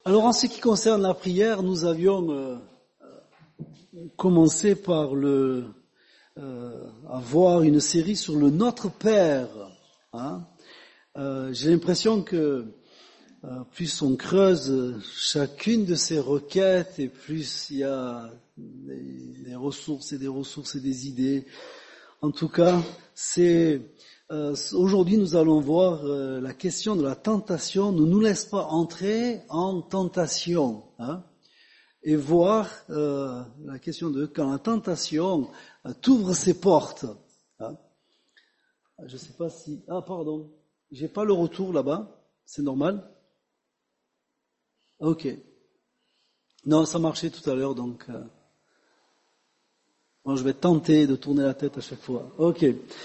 Alors en ce qui concerne la prière, nous avions commencé par avoir une série sur le Notre Père. Hein. J'ai l'impression que plus on creuse chacune de ces requêtes et plus il y a des ressources et des ressources et des idées. En tout cas, aujourd'hui nous allons voir la question de la tentation. Ne nous laisse pas entrer en tentation, hein, et voir la question de quand la tentation t'ouvre ses portes. Hein. Je sais pas si pardon, j'ai pas le retour là-bas, c'est normal. Ok. Non, ça marchait tout à l'heure, donc bon, je vais tenter de tourner la tête à chaque fois. Ok.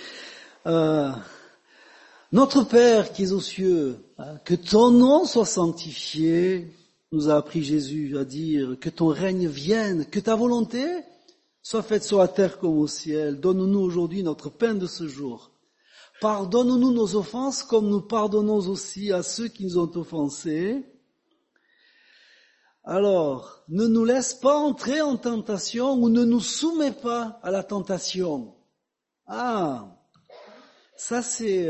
Notre Père qui es aux cieux, hein, que ton nom soit sanctifié, nous a appris Jésus à dire, que ton règne vienne, que ta volonté soit faite sur la terre comme au ciel. Donne-nous aujourd'hui notre pain de ce jour. Pardonne-nous nos offenses comme nous pardonnons aussi à ceux qui nous ont offensés. Alors, ne nous laisse pas entrer en tentation ou ne nous soumets pas à la tentation. Ça c'est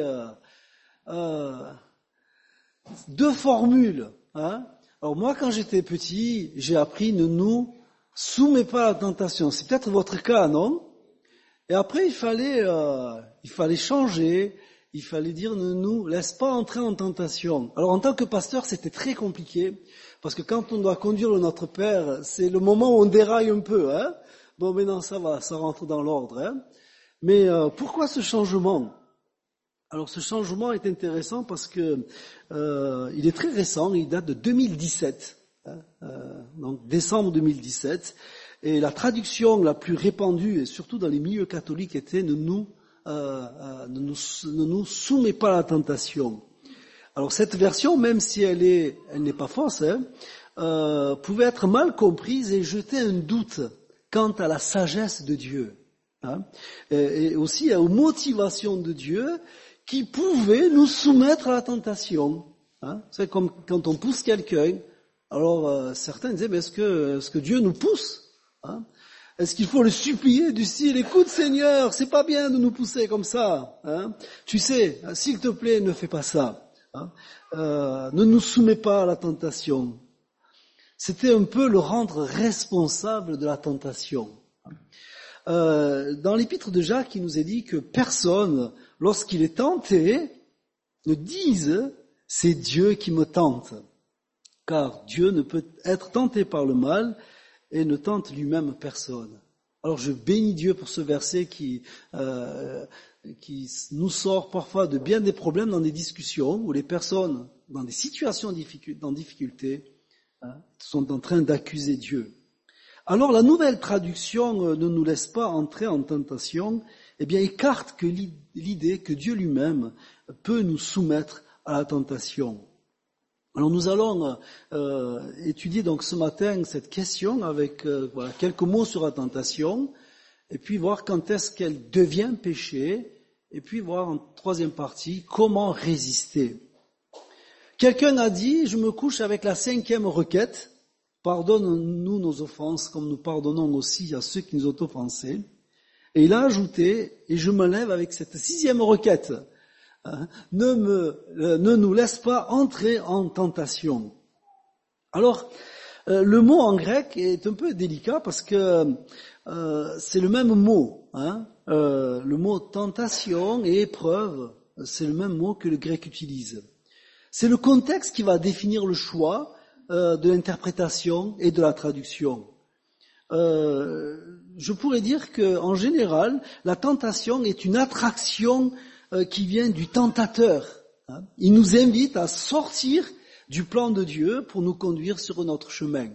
deux formules. Hein. Alors moi, quand j'étais petit, j'ai appris ne nous soumets pas à la tentation. C'est peut-être votre cas, non? Et après, il fallait changer. Il fallait dire ne nous laisse pas entrer en tentation. Alors en tant que pasteur, c'était très compliqué. Parce que quand on doit conduire le Notre Père, c'est le moment où on déraille un peu. Hein. Bon, maintenant ça va, ça rentre dans l'ordre. Hein. Mais pourquoi ce changement? Alors ce changement est intéressant parce que il est très récent, il date de 2017, hein, donc décembre 2017. Et la traduction la plus répandue, et surtout dans les milieux catholiques, était ne nous soumets pas à la tentation. Alors cette version, même si elle n'est pas fausse, hein, pouvait être mal comprise et jeter un doute quant à la sagesse de Dieu, hein, et aussi aux motivations de Dieu qui pouvaient nous soumettre à la tentation. Hein. C'est comme quand on pousse quelqu'un. Alors certains disaient, mais est-ce que Dieu nous pousse, hein? Est-ce qu'il faut le supplier du style, écoute Seigneur, c'est pas bien de nous pousser comme ça, hein. Tu sais, s'il te plaît, ne fais pas ça. Hein. Ne nous soumets pas à la tentation. C'était un peu le rendre responsable de la tentation. Dans l'épître de Jacques, il nous est dit que personne, lorsqu'il est tenté, ne dise « c'est Dieu qui me tente », car Dieu ne peut être tenté par le mal et ne tente lui-même personne. Alors je bénis Dieu pour ce verset qui nous sort parfois de bien des problèmes dans des discussions où les personnes, dans des situations en difficulté, hein, sont en train d'accuser Dieu. Alors la nouvelle traduction ne nous laisse pas entrer en tentation, eh bien écarte que l'idée que Dieu lui-même peut nous soumettre à la tentation. Alors nous allons étudier donc ce matin cette question avec quelques mots sur la tentation, et puis voir quand est-ce qu'elle devient péché, et puis voir en troisième partie comment résister. Quelqu'un a dit, je me couche avec la 5e requête, pardonne-nous nos offenses comme nous pardonnons aussi à ceux qui nous ont offensés. Et il a ajouté, et je me lève avec cette 6e requête. Ne nous laisse pas entrer en tentation. Alors, le mot en grec est un peu délicat parce que c'est le même mot. Hein, le mot tentation et épreuve, c'est le même mot que le grec utilise. C'est le contexte qui va définir le choix de l'interprétation et de la traduction. Je pourrais dire que, en général, la tentation est une attraction qui vient du tentateur. Hein. Il nous invite à sortir du plan de Dieu pour nous conduire sur notre chemin.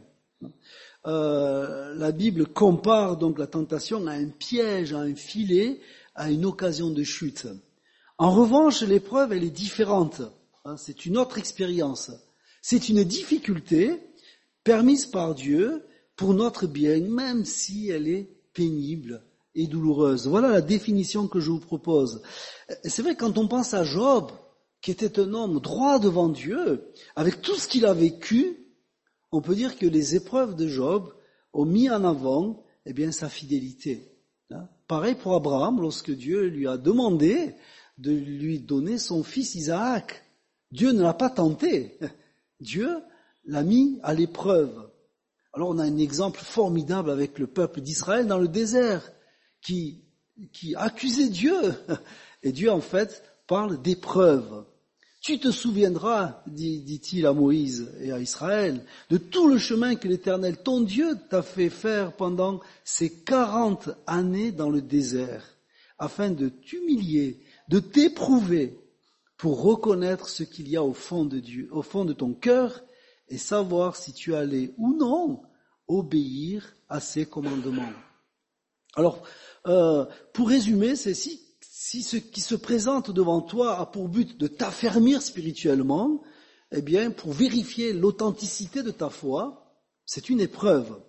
La Bible compare donc la tentation à un piège, à un filet, à une occasion de chute. En revanche, l'épreuve, elle est différente. Hein. C'est une autre expérience. C'est une difficulté permise par Dieu pour notre bien, même si elle est pénible et douloureuse. Voilà la définition que je vous propose. C'est vrai, quand on pense à Job, qui était un homme droit devant Dieu, avec tout ce qu'il a vécu, on peut dire que les épreuves de Job ont mis en avant, sa fidélité. Pareil pour Abraham, lorsque Dieu lui a demandé de lui donner son fils Isaac. Dieu ne l'a pas tenté. Dieu l'a mis à l'épreuve. Alors on a un exemple formidable avec le peuple d'Israël dans le désert, qui accusait Dieu. Et Dieu, en fait, parle d'épreuve. Tu te souviendras, dit-il à Moïse et à Israël, de tout le chemin que l'Éternel, ton Dieu, t'a fait faire pendant ces 40 années dans le désert, afin de t'humilier, de t'éprouver, pour reconnaître ce qu'il y a au fond de Dieu, au fond de ton cœur, et savoir si tu allais ou non obéir à ses commandements. Alors, pour résumer, c'est si ce qui se présente devant toi a pour but de t'affermir spirituellement, pour vérifier l'authenticité de ta foi, c'est une épreuve.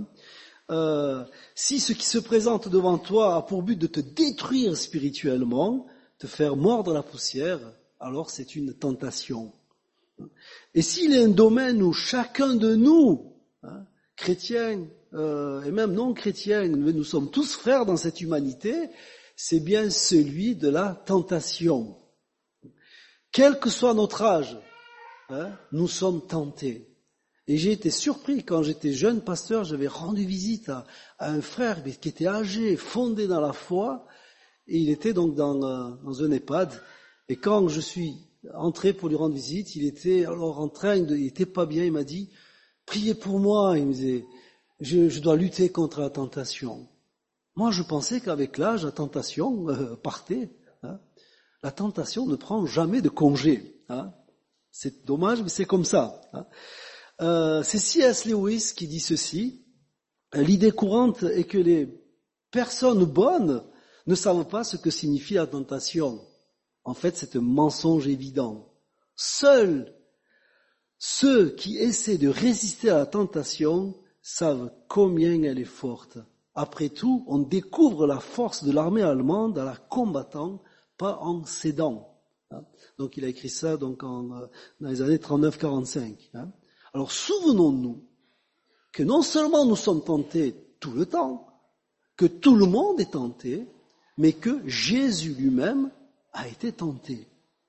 Si ce qui se présente devant toi a pour but de te détruire spirituellement, te faire mordre la poussière, alors c'est une tentation. Et s'il est un domaine où chacun de nous, chrétiens et même non chrétiens, nous sommes tous frères dans cette humanité, c'est bien celui de la tentation. Quel que soit notre âge, nous sommes tentés. Et j'ai été surpris quand j'étais jeune pasteur, j'avais rendu visite à un frère qui était âgé, fondé dans la foi, et il était donc dans un EHPAD. Et quand je suis entré pour lui rendre visite, il était il était pas bien, il m'a dit, priez pour moi, il me disait, je dois lutter contre la tentation. Moi, je pensais qu'avec l'âge, la tentation partait. La tentation ne prend jamais de congé. C'est dommage, mais c'est comme ça. C'est C.S. Lewis qui dit ceci. L'idée courante est que les personnes bonnes ne savent pas ce que signifie la tentation. En fait, c'est un mensonge évident. Seuls ceux qui essaient de résister à la tentation savent combien elle est forte. Après tout, on découvre la force de l'armée allemande en la combattant, pas en cédant. Donc il a écrit ça dans les années 39-45. Alors souvenons-nous que non seulement nous sommes tentés tout le temps, que tout le monde est tenté, mais que Jésus lui-même a été tenté.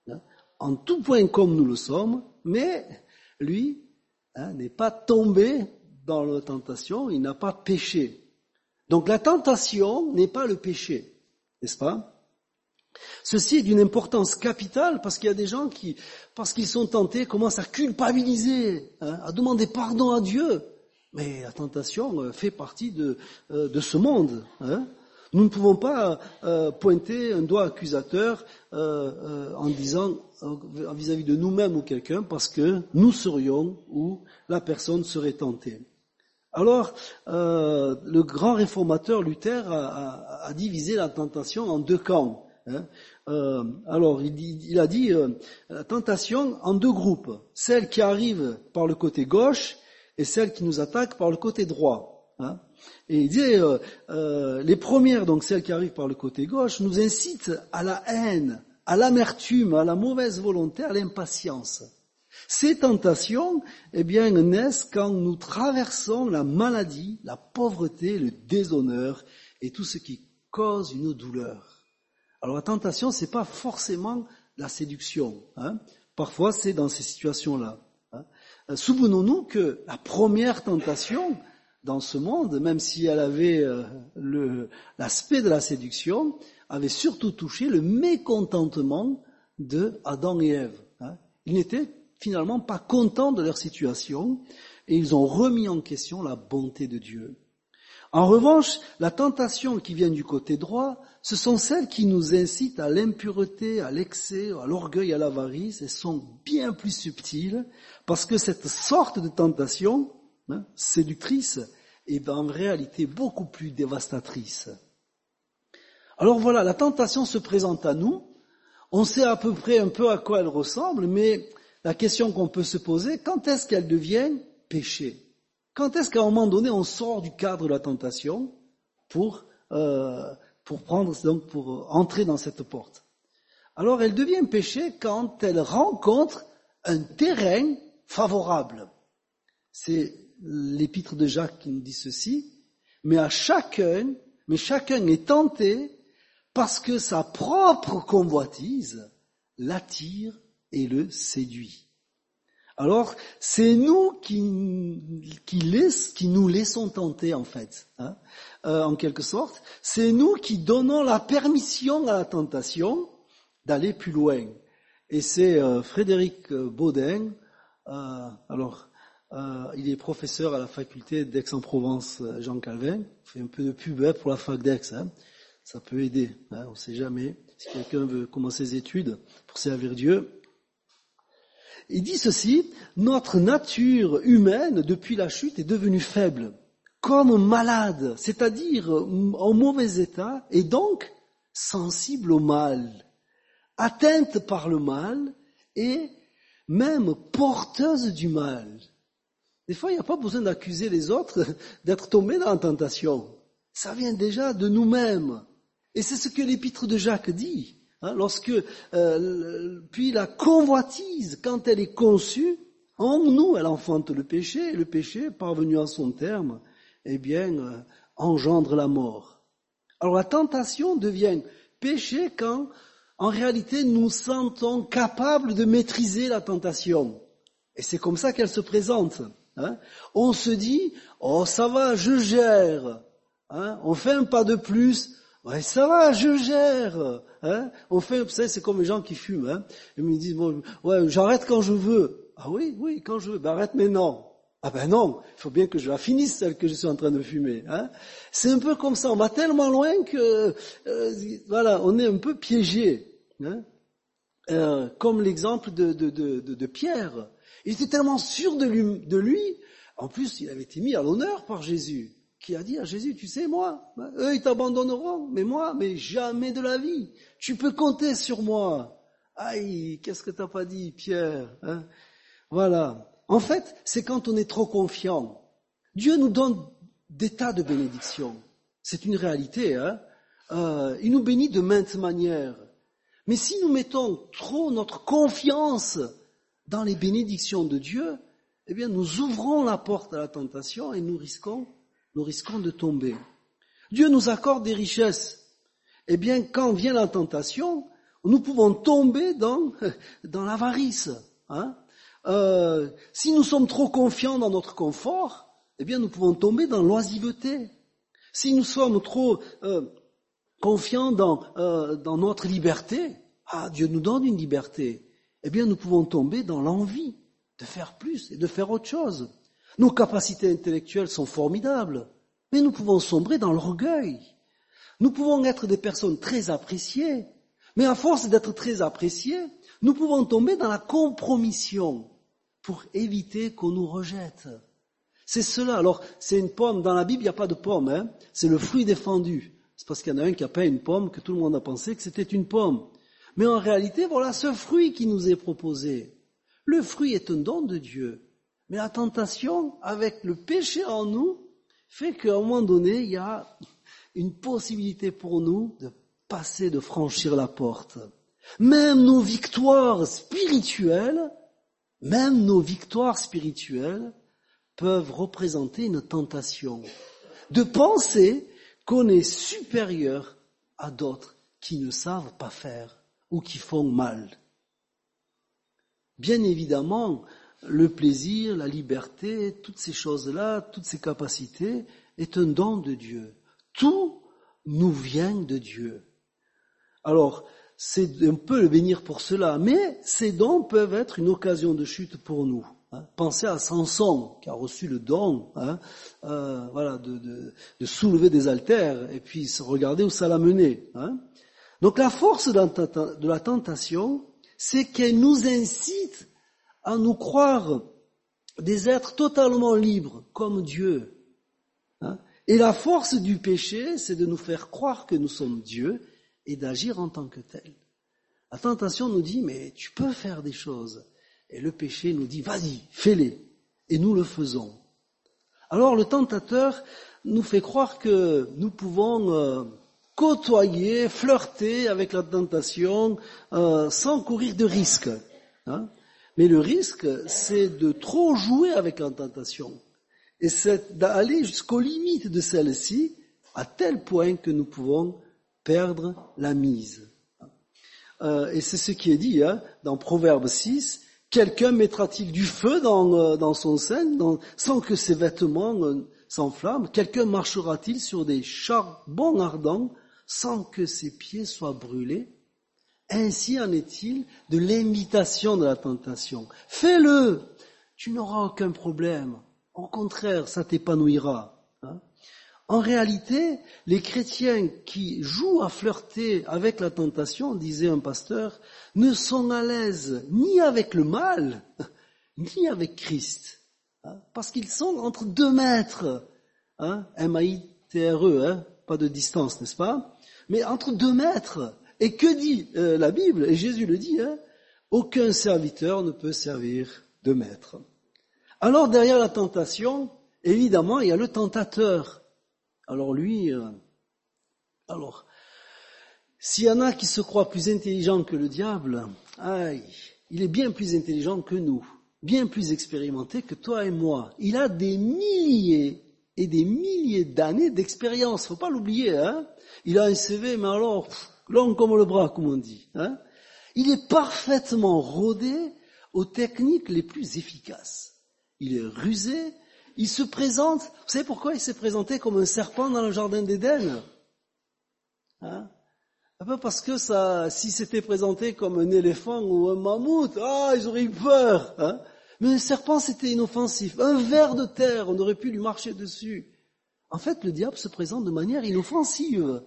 En tout point comme nous le sommes, mais lui n'est pas tombé dans la tentation, il n'a pas péché. Donc la tentation n'est pas le péché, n'est-ce pas? Ceci est d'une importance capitale parce qu'il y a des gens qui, parce qu'ils sont tentés, commencent à culpabiliser, à demander pardon à Dieu. Mais la tentation fait partie de ce monde. Nous ne pouvons pas pointer un doigt accusateur en disant vis-à-vis de nous-mêmes ou quelqu'un parce que nous serions ou la personne serait tentée. Alors, le grand réformateur Luther a divisé la tentation en deux camps. Alors, il a dit la tentation en deux groupes. Celle qui arrive par le côté gauche et celle qui nous attaque par le côté droit. Et il dit, les premières, donc celles qui arrivent par le côté gauche, nous incitent à la haine, à l'amertume, à la mauvaise volonté, à l'impatience. Ces tentations, naissent quand nous traversons la maladie, la pauvreté, le déshonneur et tout ce qui cause une douleur. Alors la tentation, c'est pas forcément la séduction. Parfois, c'est dans ces situations-là. Souvenons-nous que la première tentation dans ce monde, même si elle avait l'aspect de la séduction, avait surtout touché le mécontentement de Adam et Ève. Ils n'étaient finalement pas contents de leur situation et ils ont remis en question la bonté de Dieu. En revanche, la tentation qui vient du côté droit, ce sont celles qui nous incitent à l'impureté, à l'excès, à l'orgueil, à l'avarice, et sont bien plus subtiles, parce que cette sorte de tentation séductrice est en réalité beaucoup plus dévastatrice. Alors voilà, la tentation se présente à nous, on sait à peu près un peu à quoi elle ressemble, mais la question qu'on peut se poser, quand est-ce qu'elle devient péché ? Quand est-ce qu'à un moment donné, on sort du cadre de la tentation pour entrer dans cette porte? Alors, elle devient péché quand elle rencontre un terrain favorable. C'est l'épître de Jacques qui nous dit ceci. Mais chacun est tenté parce que sa propre convoitise l'attire et le séduit. Alors, c'est nous qui nous laissons tenter, en fait, en quelque sorte. C'est nous qui donnons la permission à la tentation d'aller plus loin. Et c'est Frédéric Baudin, il est professeur à la faculté d'Aix-en-Provence, Jean Calvin. Il fait un peu de pub pour la fac d'Aix, ça peut aider, on ne sait jamais. Si quelqu'un veut commencer ses études pour servir Dieu. Il dit ceci, notre nature humaine, depuis la chute, est devenue faible, comme malade, c'est-à-dire en mauvais état, et donc sensible au mal, atteinte par le mal, et même porteuse du mal. Des fois, il n'y a pas besoin d'accuser les autres d'être tombés dans la tentation. Ça vient déjà de nous-mêmes. Et c'est ce que l'épître de Jacques dit. Puis la convoitise, quand elle est conçue, en nous, elle enfante le péché, et le péché, parvenu à son terme, engendre la mort. Alors la tentation devient péché quand, en réalité, nous sentons capables de maîtriser la tentation. Et c'est comme ça qu'elle se présente. On se dit, oh ça va, je gère. On fait un pas de plus. Ouais, ça va, je gère. On fait, vous savez, c'est comme les gens qui fument. Ils me disent, bon, ouais, j'arrête quand je veux. Ah oui, quand je veux. Ben arrête maintenant. Ah ben non, il faut bien que je la finisse celle que je suis en train de fumer. C'est un peu comme ça. On va tellement loin que, on est un peu piégé. Comme l'exemple de Pierre. Il était tellement sûr de lui. En plus, il avait été mis à l'honneur par Jésus. Qui a dit à Jésus, tu sais, moi, eux ils t'abandonneront, mais jamais de la vie. Tu peux compter sur moi. Aïe, qu'est-ce que t'as pas dit, Pierre, Voilà. En fait, c'est quand on est trop confiant. Dieu nous donne des tas de bénédictions. C'est une réalité, il nous bénit de maintes manières. Mais si nous mettons trop notre confiance dans les bénédictions de Dieu, nous ouvrons la porte à la tentation et nous risquons de tomber. Dieu nous accorde des richesses. Quand vient la tentation, nous pouvons tomber dans l'avarice. Si nous sommes trop confiants dans notre confort, nous pouvons tomber dans l'oisiveté. Si nous sommes trop confiants dans notre liberté, Dieu nous donne une liberté, nous pouvons tomber dans l'envie de faire plus et de faire autre chose. Nos capacités intellectuelles sont formidables, mais nous pouvons sombrer dans l'orgueil. Nous pouvons être des personnes très appréciées, mais à force d'être très appréciées, nous pouvons tomber dans la compromission pour éviter qu'on nous rejette. C'est cela. Alors, c'est une pomme. Dans la Bible, il n'y a pas de pomme, c'est le fruit défendu. C'est parce qu'il y en a un qui a peint une pomme que tout le monde a pensé que c'était une pomme. Mais en réalité, voilà ce fruit qui nous est proposé. Le fruit est un don de Dieu. Mais la tentation, avec le péché en nous, fait qu'à un moment donné, il y a une possibilité pour nous de franchir la porte. Même nos victoires spirituelles peuvent représenter une tentation. De penser qu'on est supérieur à d'autres qui ne savent pas faire ou qui font mal. Bien évidemment, le plaisir, la liberté, toutes ces choses-là, toutes ces capacités, est un don de Dieu. Tout nous vient de Dieu. Alors, c'est un peu le bénir pour cela, mais ces dons peuvent être une occasion de chute pour nous. Pensez à Samson, qui a reçu le don de soulever des haltères, et puis regardez où ça l'a mené. Donc la force de la tentation, c'est qu'elle nous incite à nous croire des êtres totalement libres, comme Dieu. Et la force du péché, c'est de nous faire croire que nous sommes Dieu et d'agir en tant que tel. La tentation nous dit, mais tu peux faire des choses. Et le péché nous dit, vas-y, fais-les. Et nous le faisons. Alors le tentateur nous fait croire que nous pouvons côtoyer, flirter avec la tentation sans courir de risque. Mais le risque, c'est de trop jouer avec la tentation. Et c'est d'aller jusqu'aux limites de celle-ci, à tel point que nous pouvons perdre la mise. Et c'est ce qui est dit dans Proverbe 6, quelqu'un mettra-t-il du feu dans son sein sans que ses vêtements s'enflamment? Quelqu'un marchera-t-il sur des charbons ardents sans que ses pieds soient brûlés? Ainsi en est-il de l'imitation de la tentation. Fais-le, tu n'auras aucun problème. Au contraire, ça t'épanouira. En réalité, les chrétiens qui jouent à flirter avec la tentation, disait un pasteur, ne sont à l'aise ni avec le mal, ni avec Christ. Parce qu'ils sont entre 2 mètres. M-A-I-T-R-E, pas de distance, n'est-ce pas? Mais entre 2 mètres. Et que dit la Bible? Et Jésus le dit, aucun serviteur ne peut servir 2 maîtres. Alors derrière la tentation, évidemment, il y a le tentateur. Alors lui, s'il y en a qui se croient plus intelligents que le diable, il est bien plus intelligent que nous, bien plus expérimenté que toi et moi. Il a des milliers et des milliers d'années d'expérience, faut pas l'oublier, Il a un CV, mais alors, long comme le bras, comme on dit, Il est parfaitement rodé aux techniques les plus efficaces. Il est rusé. Il se présente, vous savez pourquoi il s'est présenté comme un serpent dans le jardin d'Éden? Un peu parce que s'il s'était présenté comme un éléphant ou un mammouth, ils auraient eu peur. Mais un serpent, c'était inoffensif. Un ver de terre, on aurait pu lui marcher dessus. En fait, le diable se présente de manière inoffensive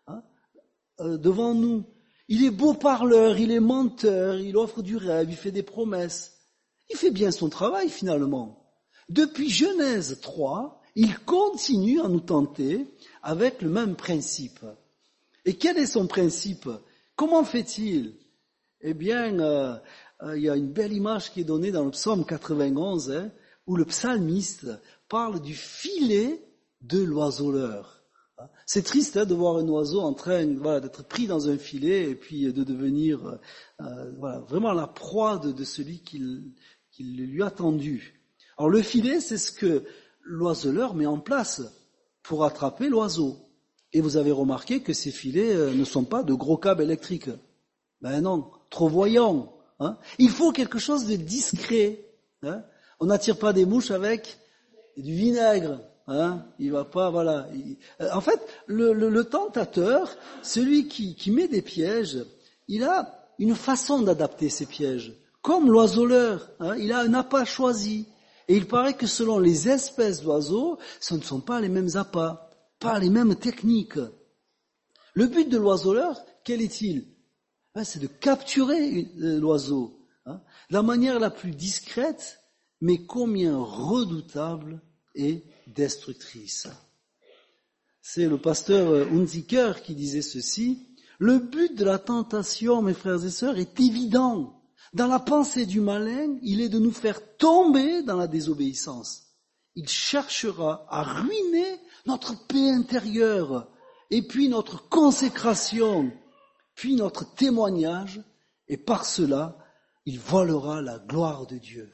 devant nous. Il est beau parleur, il est menteur, il offre du rêve, il fait des promesses. Il fait bien son travail finalement. Depuis Genèse 3, il continue à nous tenter avec le même principe. Et quel est son principe? Comment fait-il? Eh bien, il y a une belle image qui est donnée dans le psaume 91, où le psalmiste parle du filet de l'oiseleur. C'est triste de voir un oiseau en train d'être pris dans un filet et puis de devenir vraiment la proie de celui qui lui a tendu. Alors le filet, c'est ce que l'oiseleur met en place pour attraper l'oiseau. Et vous avez remarqué que ces filets ne sont pas de gros câbles électriques. Ben non, trop voyants. Il faut quelque chose de discret. On n'attire pas des mouches avec du vinaigre. Il va pas, En fait, le tentateur, celui qui met des pièges, il a une façon d'adapter ces pièges. Comme l'oiseleur, il a un appât choisi. Et il paraît que selon les espèces d'oiseaux, ce ne sont pas les mêmes appâts, pas les mêmes techniques. Le but de l'oiseleur, quel est-il? C'est de capturer l'oiseau, de la manière la plus discrète, mais combien redoutable et destructrice. C'est le pasteur Hunziker qui disait ceci: le but de la tentation, mes frères et sœurs, est évident. Dans la pensée du malin, il est de nous faire tomber dans la désobéissance. Il cherchera à ruiner notre paix intérieure, et puis notre consécration, puis notre témoignage, et par cela, il volera la gloire de Dieu.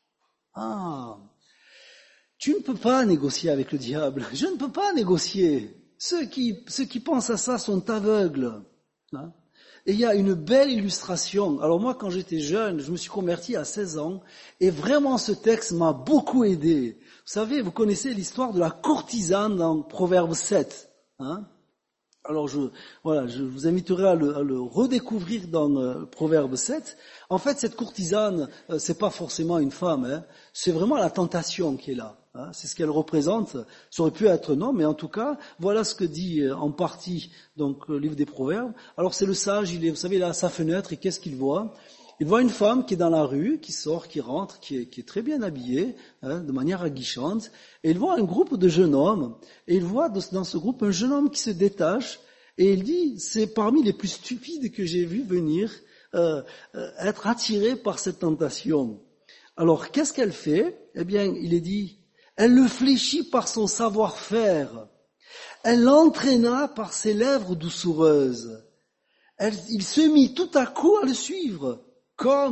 Tu ne peux pas négocier avec le diable. Je ne peux pas négocier. Ceux qui pensent à ça sont aveugles. Et il y a une belle illustration. Alors moi, quand j'étais jeune, je me suis converti à 16 ans, et vraiment ce texte m'a beaucoup aidé. Vous savez, vous connaissez l'histoire de la courtisane dans Proverbe 7. Alors je vous inviterai à le redécouvrir dans Proverbe 7. En fait, cette courtisane, c'est pas forcément une femme, c'est vraiment la tentation qui est là. C'est ce qu'elle représente. Ça aurait pu être un homme, mais en tout cas, voilà ce que dit en partie donc le livre des Proverbes. Alors c'est le sage, vous savez, il est à sa fenêtre et qu'est-ce qu'il voit? Il voit une femme qui est dans la rue, qui sort, qui rentre, qui est très bien habillée, de manière aguichante, et il voit un groupe de jeunes hommes, et il voit dans ce groupe un jeune homme qui se détache, et il dit, c'est parmi les plus stupides que j'ai vu venir être attiré par cette tentation. Alors qu'est-ce qu'elle fait? Eh bien, il est dit, elle le fléchit par son savoir-faire. Elle l'entraîna par ses lèvres doucereuses. Il se mit tout à coup à le suivre, comme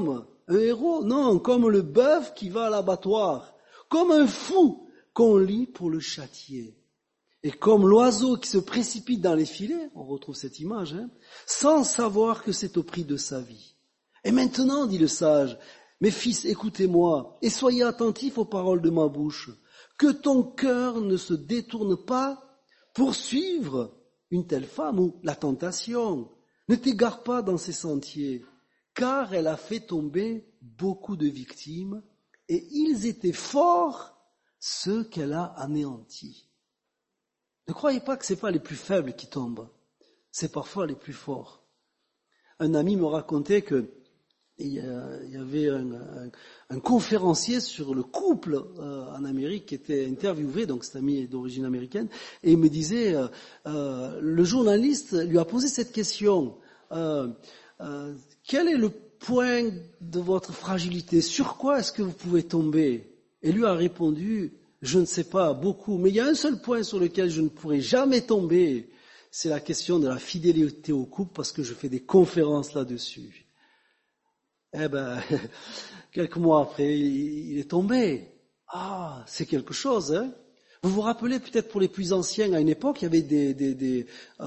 Un héros? Non, comme le bœuf qui va à l'abattoir, comme un fou qu'on lie pour le châtier. Et comme l'oiseau qui se précipite dans les filets, on retrouve cette image, sans savoir que c'est au prix de sa vie. Et maintenant, dit le sage, mes fils, écoutez-moi, et soyez attentifs aux paroles de ma bouche, que ton cœur ne se détourne pas pour suivre une telle femme ou la tentation. Ne t'égare pas dans ses sentiers, car elle a fait tomber beaucoup de victimes, et ils étaient forts ceux qu'elle a anéantis. Ne croyez pas que ce n'est pas les plus faibles qui tombent, c'est parfois les plus forts. Un ami me racontait que il y avait un conférencier sur le couple en Amérique qui était interviewé, donc cet ami est d'origine américaine, et il me disait, le journaliste lui a posé cette question, quel est le point de votre fragilité? Sur quoi est-ce que vous pouvez tomber? Et lui a répondu, je ne sais pas beaucoup, mais il y a un seul point sur lequel je ne pourrai jamais tomber, c'est la question de la fidélité au couple, parce que je fais des conférences là-dessus. Eh ben, quelques mois après, il est tombé. Ah, c'est quelque chose, hein. Vous vous rappelez peut-être pour les plus anciens, à une époque, il y avait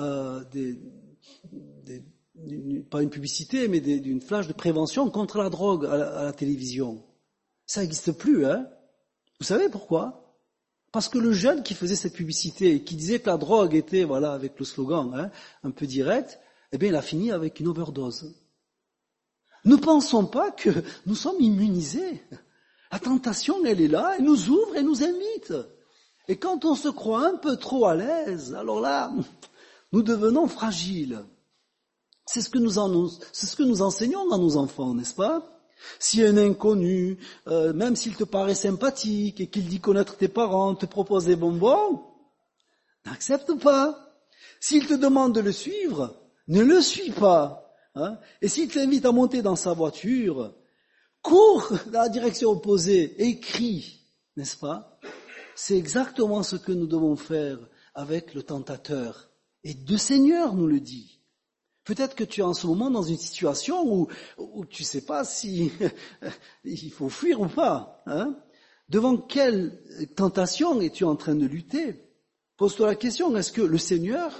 pas une publicité, mais d'une flash de prévention contre la drogue à la télévision. Ça n'existe plus, hein. Vous savez pourquoi? Parce que le jeune qui faisait cette publicité et qui disait que la drogue était, voilà, avec le slogan, un peu direct, eh bien, il a fini avec une overdose. Ne pensons pas que nous sommes immunisés. La tentation, elle est là, elle nous ouvre et nous invite. Et quand on se croit un peu trop à l'aise, alors là, nous devenons fragiles. C'est ce que nous enseignons à nos enfants, n'est-ce pas? Si un inconnu, même s'il te paraît sympathique et qu'il dit connaître tes parents, te propose des bonbons, n'accepte pas. S'il te demande de le suivre, ne le suis pas. Et s'il t'invite à monter dans sa voiture, cours dans la direction opposée et crie, n'est-ce pas? C'est exactement ce que nous devons faire avec le tentateur. Et le Seigneur nous le dit. Peut-être que tu es en ce moment dans une situation où tu ne sais pas si il faut fuir ou pas. Devant quelle tentation es-tu en train de lutter? Pose-toi la question, est-ce que le Seigneur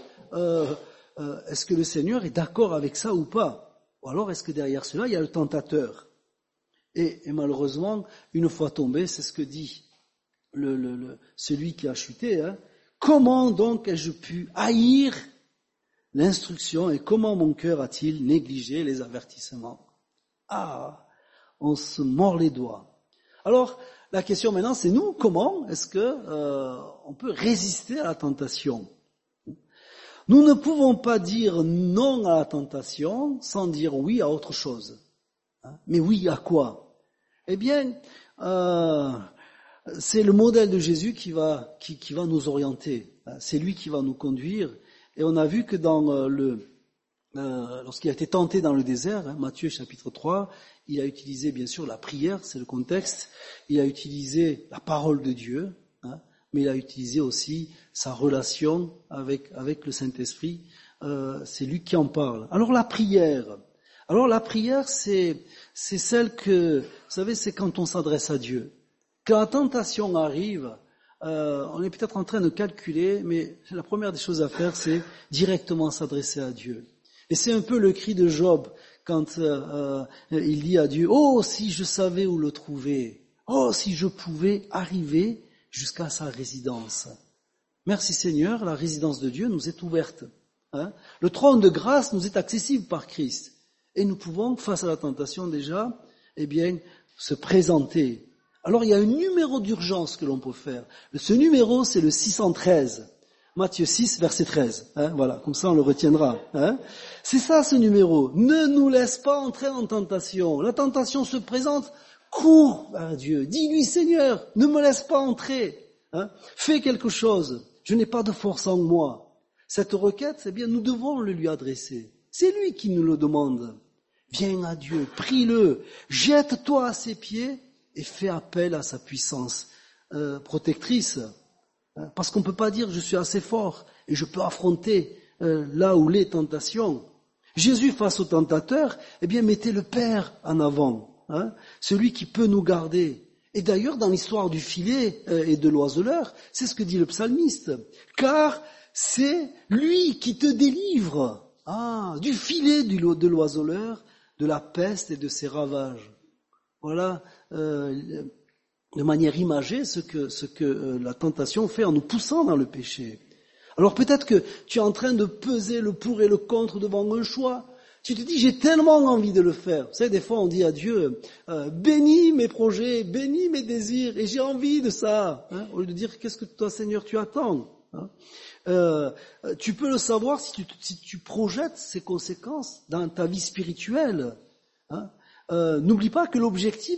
est d'accord avec ça ou pas? Ou alors est-ce que derrière cela, il y a le tentateur? Et malheureusement, une fois tombé, c'est ce que dit celui qui a chuté. Comment donc ai-je pu haïr l'instruction et comment mon cœur a-t-il négligé les avertissements? Ah, on se mord les doigts. Alors, la question maintenant, c'est nous, comment est-ce que on peut résister à la tentation? Nous ne pouvons pas dire non à la tentation sans dire oui à autre chose. Mais oui à quoi? Eh bien, c'est le modèle de Jésus qui va nous orienter. C'est lui qui va nous conduire. Et on a vu que lorsqu'il a été tenté dans le désert, Matthieu chapitre 3, il a utilisé bien sûr la prière, c'est le contexte. Il a utilisé la parole de Dieu, mais il a utilisé aussi sa relation avec le Saint-Esprit. C'est lui qui en parle. Alors la prière, c'est celle que, vous savez, c'est quand on s'adresse à Dieu. Quand la tentation arrive, on est peut-être en train de calculer, mais la première des choses à faire, c'est directement s'adresser à Dieu. Et c'est un peu le cri de Job quand il dit à Dieu, « Oh, si je savais où le trouver! Oh, si je pouvais arriver jusqu'à sa résidence. » Merci Seigneur, la résidence de Dieu nous est ouverte. Le trône de grâce nous est accessible par Christ. Et nous pouvons, face à la tentation déjà, se présenter. Alors il y a un numéro d'urgence que l'on peut faire. Ce numéro, c'est le 613. Matthieu 6, verset 13. Voilà, comme ça on le retiendra. C'est ça ce numéro. Ne nous laisse pas entrer en tentation. La tentation se présente, cours vers Dieu. Dis-lui, Seigneur, ne me laisse pas entrer. Fais quelque chose. Je n'ai pas de force en moi. Cette requête, nous devons le lui adresser. C'est lui qui nous le demande. Viens à Dieu, prie-le, jette-toi à ses pieds et fais appel à sa puissance protectrice. Parce qu'on ne peut pas dire je suis assez fort et je peux affronter là où les tentations. Jésus face au tentateur, mettez le Père en avant. hein, celui qui peut nous garder. Et d'ailleurs, dans l'histoire du filet et de l'oiseleur, c'est ce que dit le psalmiste. Car c'est lui qui te délivre du filet de l'oiseleur, de la peste et de ses ravages. Voilà de manière imagée ce que la tentation fait en nous poussant dans le péché. Alors peut-être que tu es en train de peser le pour et le contre devant un choix. Tu te dis, j'ai tellement envie de le faire. Vous savez, des fois on dit à Dieu, bénis mes projets, bénis mes désirs, et j'ai envie de ça. Hein, au lieu de dire, qu'est-ce que toi Seigneur tu attends, hein. Tu peux le savoir si tu projettes ces conséquences dans ta vie spirituelle. Hein. N'oublie pas que l'objectif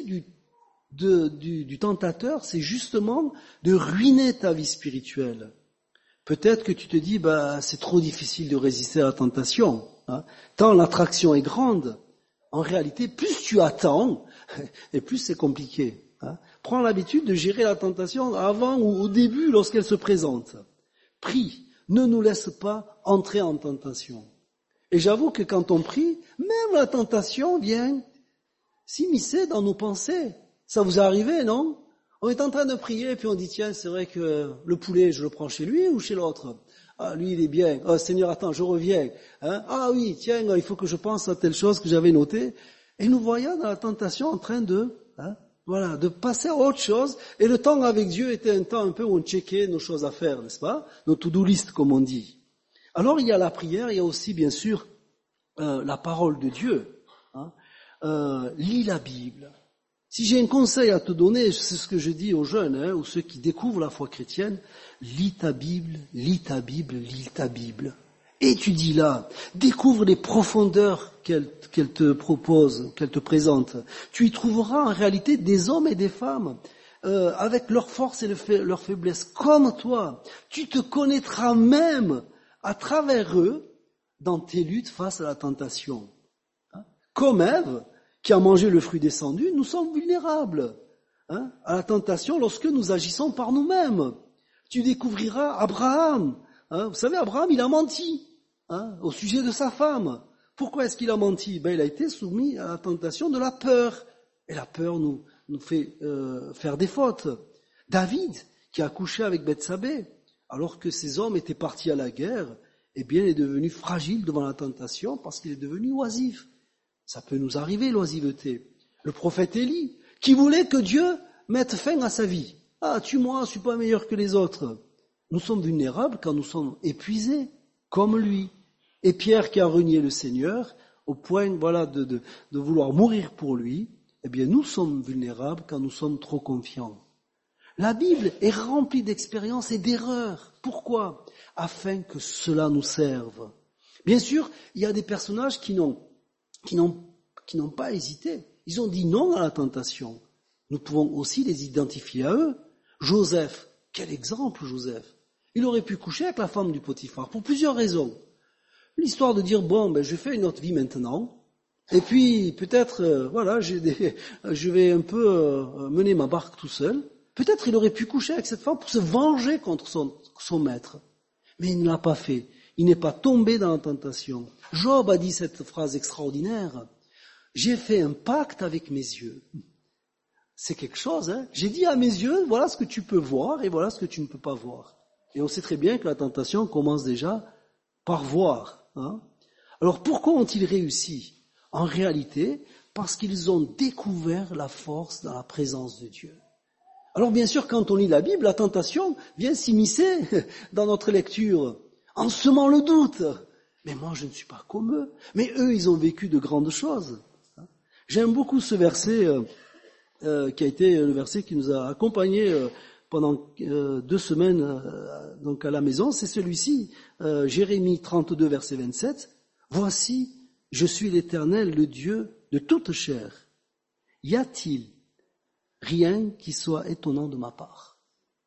du tentateur, c'est justement de ruiner ta vie spirituelle. Peut-être que tu te dis, c'est trop difficile de résister à la tentation. Hein. Tant l'attraction est grande, en réalité, plus tu attends, et plus c'est compliqué. Hein. Prends l'habitude de gérer la tentation avant ou au début lorsqu'elle se présente. Prie, ne nous laisse pas entrer en tentation. Et j'avoue que quand on prie, même la tentation vient s'immiscer dans nos pensées. Ça vous est arrivé, non? On est en train de prier et puis on dit, tiens, c'est vrai que le poulet, je le prends chez lui ou chez l'autre? Ah, lui, il est bien. Oh, Seigneur, attends, je reviens. Hein? Ah oui, tiens, il faut que je pense à telle chose que j'avais notée. Et nous voyons dans la tentation en train de passer à autre chose. Et le temps avec Dieu était un temps un peu où on checkait nos choses à faire, n'est-ce pas? Nos to-do list, comme on dit. Alors, il y a la prière, il y a aussi, bien sûr, la parole de Dieu. Hein? Lis la Bible. Si j'ai un conseil à te donner, c'est ce que je dis aux jeunes, ou ceux qui découvrent la foi chrétienne, lis ta Bible, lis ta Bible, lis ta Bible. Étudie-la, découvre les profondeurs qu'elle te propose, qu'elle te présente. Tu y trouveras en réalité des hommes et des femmes, avec leurs forces et leurs faiblesses, comme toi. Tu te connaîtras même à travers eux dans tes luttes face à la tentation. Comme Ève, qui a mangé le fruit descendu, nous sommes vulnérables à la tentation lorsque nous agissons par nous-mêmes. Tu découvriras Abraham. Vous savez, Abraham, il a menti au sujet de sa femme. Pourquoi est-ce qu'il a menti? Il a été soumis à la tentation de la peur. Et la peur nous fait faire des fautes. David, qui a couché avec Bethsabée, alors que ses hommes étaient partis à la guerre, eh bien, est devenu fragile devant la tentation parce qu'il est devenu oisif. Ça peut nous arriver, l'oisiveté. Le prophète Élie, qui voulait que Dieu mette fin à sa vie. Ah, tue-moi, je suis pas meilleur que les autres. Nous sommes vulnérables quand nous sommes épuisés, comme lui. Et Pierre, qui a renié le Seigneur, au point, de vouloir mourir pour lui, eh bien, nous sommes vulnérables quand nous sommes trop confiants. La Bible est remplie d'expériences et d'erreurs. Pourquoi? Afin que cela nous serve. Bien sûr, il y a des personnages qui n'ont pas hésité. Ils ont dit non à la tentation. Nous pouvons aussi les identifier à eux. Joseph, quel exemple Joseph. Il aurait pu coucher avec la femme du Potiphar pour plusieurs raisons. L'histoire de dire, je fais une autre vie maintenant, et puis peut-être, je vais un peu mener ma barque tout seul. Peut-être il aurait pu coucher avec cette femme pour se venger contre son maître. Mais il ne l'a pas fait. Il n'est pas tombé dans la tentation. Job a dit cette phrase extraordinaire. J'ai fait un pacte avec mes yeux. C'est quelque chose, hein. J'ai dit à mes yeux, voilà ce que tu peux voir et voilà ce que tu ne peux pas voir. Et on sait très bien que la tentation commence déjà par voir. Hein. Alors pourquoi ont-ils réussi? En réalité, parce qu'ils ont découvert la force dans la présence de Dieu. Alors bien sûr, quand on lit la Bible, la tentation vient s'immiscer dans notre lecture, en semant le doute. Mais moi, je ne suis pas comme eux. Mais eux, ils ont vécu de grandes choses. J'aime beaucoup ce verset qui a été le verset qui nous a accompagnés pendant 2 semaines donc à la maison. C'est celui-ci, Jérémie 32, verset 27. « Voici, je suis l'Éternel, le Dieu de toute chair. Y a-t-il rien qui soit étonnant de ma part? »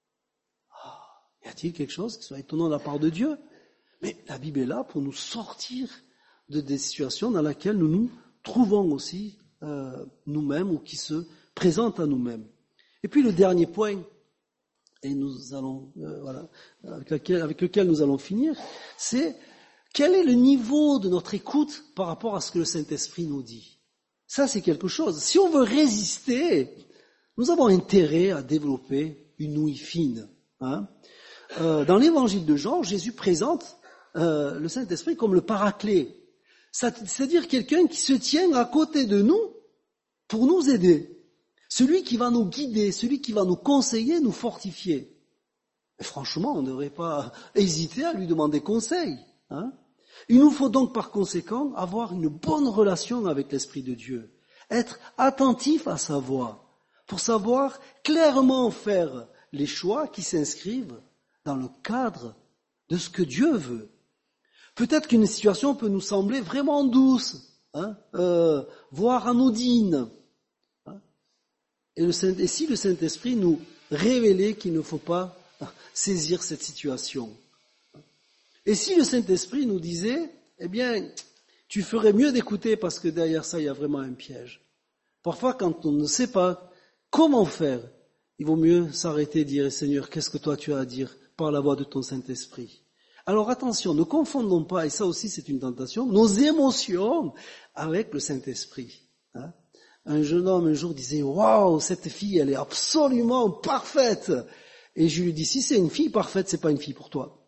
Y a-t-il quelque chose qui soit étonnant de la part de Dieu? Mais la Bible est là pour nous sortir de des situations dans lesquelles nous nous trouvons aussi nous-mêmes ou qui se présentent à nous-mêmes. Et puis le dernier point, et nous allons avec lequel nous allons finir, c'est quel est le niveau de notre écoute par rapport à ce que le Saint-Esprit nous dit? Ça, c'est quelque chose. Si on veut résister, nous avons intérêt à développer une ouïe fine. Hein. Dans l'évangile de Jean, Jésus présente le Saint-Esprit comme le paraclet. C'est-à-dire quelqu'un qui se tient à côté de nous pour nous aider. Celui qui va nous guider, celui qui va nous conseiller, nous fortifier. Et franchement, on ne devrait pas hésiter à lui demander conseil. Hein. Il nous faut donc par conséquent avoir une bonne relation avec l'Esprit de Dieu, être attentif à sa voix, pour savoir clairement faire les choix qui s'inscrivent dans le cadre de ce que Dieu veut. Peut-être qu'une situation peut nous sembler vraiment douce, hein, voire anodine. Hein. Et si le Saint-Esprit nous révélait qu'il ne faut pas saisir cette situation. Et si le Saint-Esprit nous disait, eh bien, tu ferais mieux d'écouter parce que derrière ça, il y a vraiment un piège. Parfois, quand on ne sait pas comment faire, il vaut mieux s'arrêter et dire, Seigneur, qu'est-ce que toi tu as à dire par la voix de ton Saint-Esprit? Alors attention, ne confondons pas, et ça aussi c'est une tentation, nos émotions avec le Saint-Esprit. Hein? Un jeune homme un jour disait, waouh, cette fille, elle est absolument parfaite. Et je lui dis, si c'est une fille parfaite, c'est pas une fille pour toi.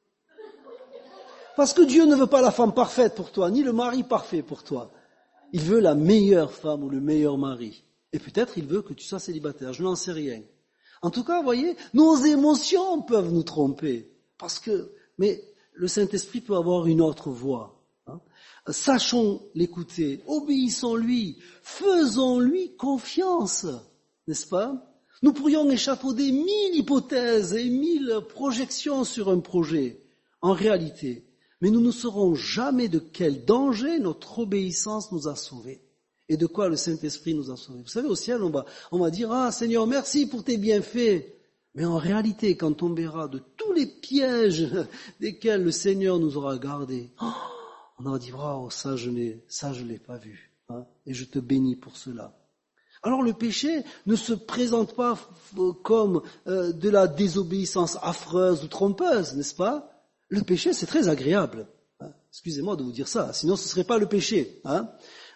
Parce que Dieu ne veut pas la femme parfaite pour toi, ni le mari parfait pour toi. Il veut la meilleure femme ou le meilleur mari. Et peut-être il veut que tu sois célibataire, je n'en sais rien. En tout cas, vous voyez, nos émotions peuvent nous tromper. Mais le Saint-Esprit peut avoir une autre voix. Hein. Sachons l'écouter, obéissons-lui, faisons-lui confiance, n'est-ce pas? Nous pourrions échafauder 1000 hypothèses et 1000 projections sur un projet, en réalité. Mais nous ne saurons jamais de quel danger notre obéissance nous a sauvés. Et de quoi le Saint-Esprit nous a sauvés. Vous savez, au ciel, on va dire, ah Seigneur, merci pour tes bienfaits. Mais en réalité, quand on verra de tous les pièges desquels le Seigneur nous aura gardés, on aura dit, oh, ça je l'ai pas vu. Hein, et je te bénis pour cela. Alors le péché ne se présente pas comme de la désobéissance affreuse ou trompeuse, n'est-ce pas? Le péché, c'est très agréable. Hein. Excusez-moi de vous dire ça, sinon ce ne serait pas le péché. Hein.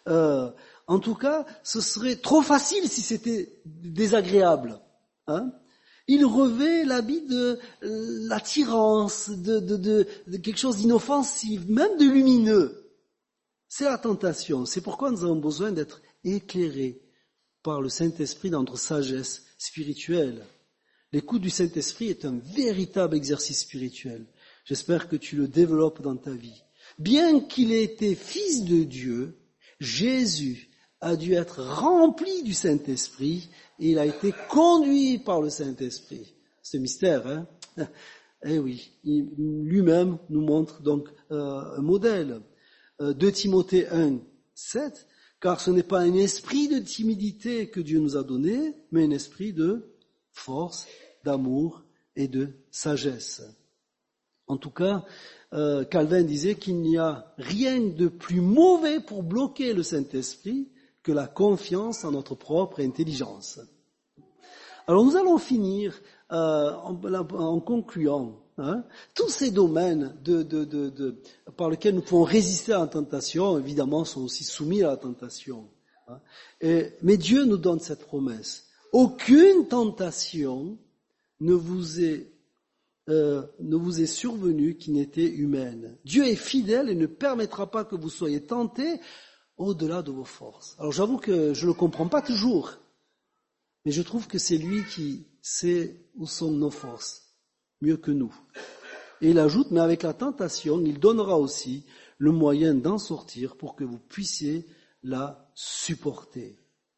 En tout cas, ce serait trop facile si c'était désagréable. Hein. Il revêt l'habit de l'attirance, de quelque chose d'inoffensif, même de lumineux. C'est la tentation. C'est pourquoi nous avons besoin d'être éclairés par le Saint-Esprit dans notre sagesse spirituelle. L'écoute du Saint-Esprit est un véritable exercice spirituel. J'espère que tu le développes dans ta vie. Bien qu'il ait été fils de Dieu, Jésus a dû être rempli du Saint-Esprit et il a été conduit par le Saint-Esprit. C'est un mystère, hein? Eh oui, lui-même nous montre donc un modèle. 2 Timothée 1, 7, car ce n'est pas un esprit de timidité que Dieu nous a donné, mais un esprit de force, d'amour et de sagesse. En tout cas, Calvin disait qu'il n'y a rien de plus mauvais pour bloquer le Saint-Esprit que la confiance en notre propre intelligence. Alors nous allons finir en concluant. Hein, tous ces domaines par lesquels nous pouvons résister à la tentation, évidemment, sont aussi soumis à la tentation. Hein, mais Dieu nous donne cette promesse. Aucune tentation ne vous est survenue qui n'était humaine. Dieu est fidèle et ne permettra pas que vous soyez tentés au-delà de vos forces. Alors j'avoue que je ne le comprends pas toujours, mais je trouve que c'est lui qui sait où sont nos forces, mieux que nous. Et il ajoute, mais avec la tentation, il donnera aussi le moyen d'en sortir pour que vous puissiez la supporter.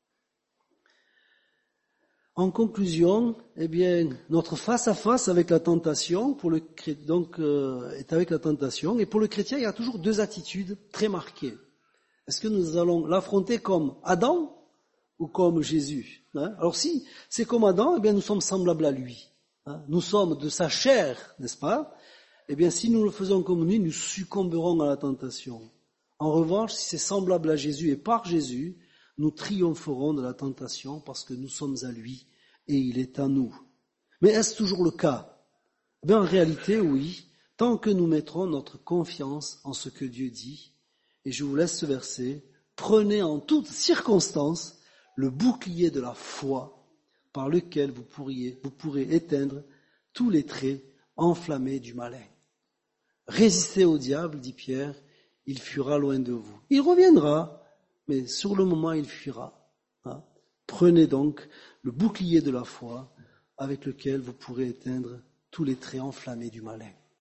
En conclusion, eh bien, notre face-à-face avec la tentation, est avec la tentation, et pour le chrétien, il y a toujours 2 attitudes très marquées. Est-ce que nous allons l'affronter comme Adam ou comme Jésus? Hein? Alors si c'est comme Adam, eh bien nous sommes semblables à lui. Hein? Nous sommes de sa chair, n'est-ce pas? Eh bien si nous le faisons comme lui, nous succomberons à la tentation. En revanche, si c'est semblable à Jésus et par Jésus, nous triompherons de la tentation parce que nous sommes à lui et il est à nous. Mais est-ce toujours le cas? Eh bien en réalité, oui, tant que nous mettrons notre confiance en ce que Dieu dit. Et je vous laisse ce verset Prenez en toutes circonstances le bouclier de la foi par lequel vous pourrez éteindre tous les traits enflammés du malin. Résistez au diable, dit Pierre, il fuira loin de vous. Il reviendra, mais sur le moment il fuira. Prenez donc le bouclier de la foi avec lequel vous pourrez éteindre tous les traits enflammés du malin.